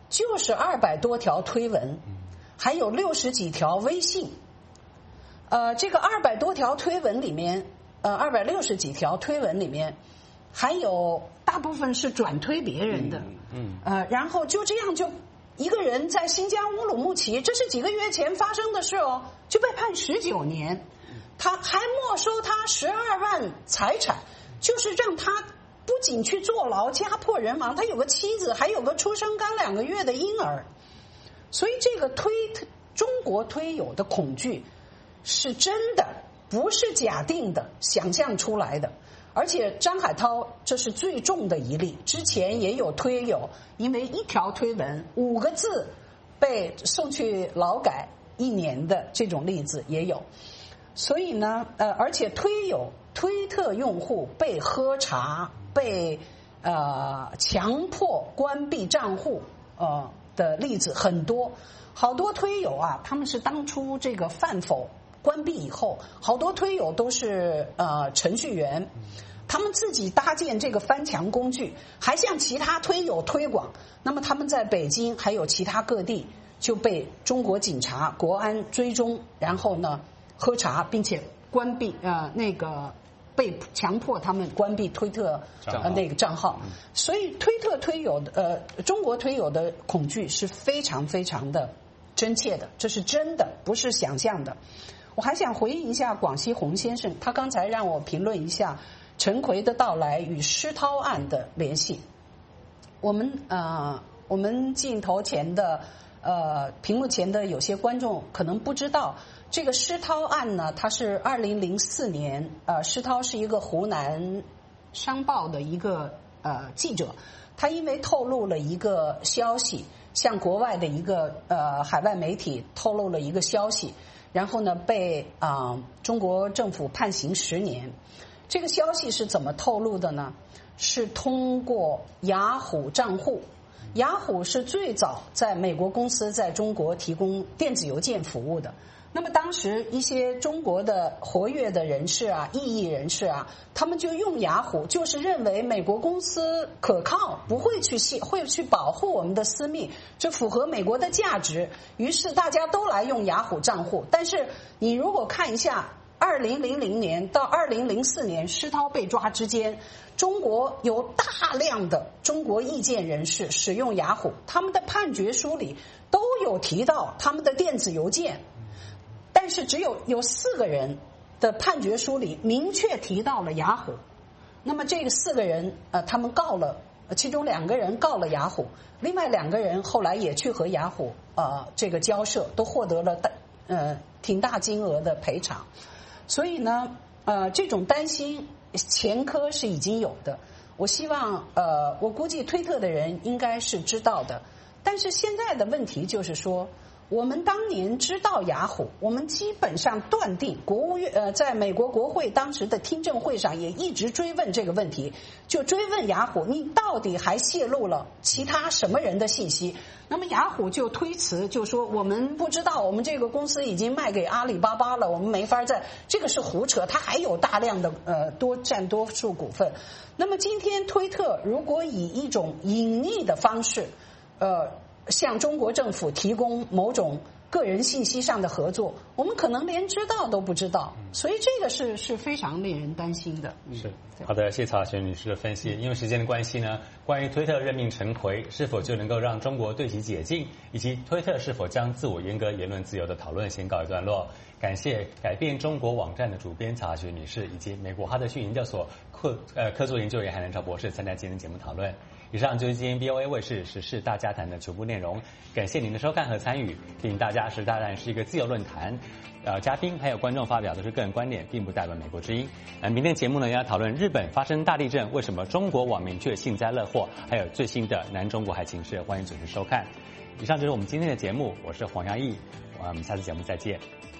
就是200多条推文，还有60几条微信。这个200多条推文里面，260几条推文里面，还有大部分是转推别人的。然后就这样就一个人在新疆乌鲁木齐，这是几个月前发生的事哦，就被判19年，他还没收他12万财产，就是让他不仅去坐牢，家破人亡，他有个妻子，还有个出生刚2个月的婴儿。所以这个中国推友的恐惧是真的，不是假定的，想象出来的。而且张海涛这是最重的一例，之前也有推友因为一条推文5个字被送去劳改1年的这种例子也有。所以呢，而且推特用户被喝茶、被强迫关闭账户的例子很多。好多推友啊，他们是当初这个饭否关闭以后，好多推友都是程序员。他们自己搭建这个翻墙工具，还向其他推友推广。那么他们在北京还有其他各地就被中国警察、国安追踪，然后呢喝茶，并且关闭被强迫他们关闭推特那个账号。所以推特推友的中国推友的恐惧是非常非常的真切的，这是真的，不是想象的。我还想回应一下广西洪先生，他刚才让我评论一下陈奎的到来与施涛案的联系。我们镜头前的屏幕前的有些观众可能不知道，这个施涛案呢，它是2004年，施涛是一个湖南商报的一个记者，他因为透露了一个消息，向国外的一个海外媒体透露了一个消息，然后呢被中国政府判刑10年。这个消息是怎么透露的呢？是通过雅虎账户。雅虎是最早在美国公司在中国提供电子邮件服务的。那么当时一些中国的活跃的人士啊、异议人士啊，他们就用雅虎，就是认为美国公司可靠，不会去保护我们的私密，这符合美国的价值。于是大家都来用雅虎账户。但是你如果看一下2000年到2004年施涛被抓之间，中国有大量的中国意见人士使用雅虎，他们的判决书里都有提到他们的电子邮件，但是只有4个人的判决书里明确提到了雅虎。那么这个4个人他们告了，其中2个人告了雅虎，另外2个人后来也去和雅虎这个交涉，都获得了挺大金额的赔偿。所以呢这种担心前科是已经有的。我希望我估计推特的人应该是知道的。但是现在的问题就是说，我们当年知道雅虎，我们基本上断定在美国国会当时的听证会上也一直追问这个问题，就追问雅虎你到底还泄露了其他什么人的信息。那么雅虎就推辞，就说我们不知道，我们这个公司已经卖给阿里巴巴了，我们没法这个是胡扯，它还有大量的占多数股份。那么今天推特如果以一种隐匿的方式向中国政府提供某种个人信息上的合作，我们可能连知道都不知道，所以这个是非常令人担心的。 是好的，谢谢曹雪女士的分析。因为时间的关系呢，关于推特任命陈奎是否就能够让中国对其解禁，以及推特是否将自我严格言论自由的讨论先告一段落。感谢改变中国网站的主编曹雪女士，以及美国哈德逊研究所客座研究员韩南超博士参加今天的节目讨论。以上就是今天 VOA 卫视时事大家谈的全部内容，感谢您的收看和参与。提醒大家，时事大谈是一个自由论坛，嘉宾还有观众发表的是个人观点，并不代表美国之音。明天节目呢要讨论日本发生大地震，为什么中国网民却幸灾乐祸，还有最新的南中国海情势，欢迎准时收看。以上就是我们今天的节目，我是黄亚毅，我们下次节目再见。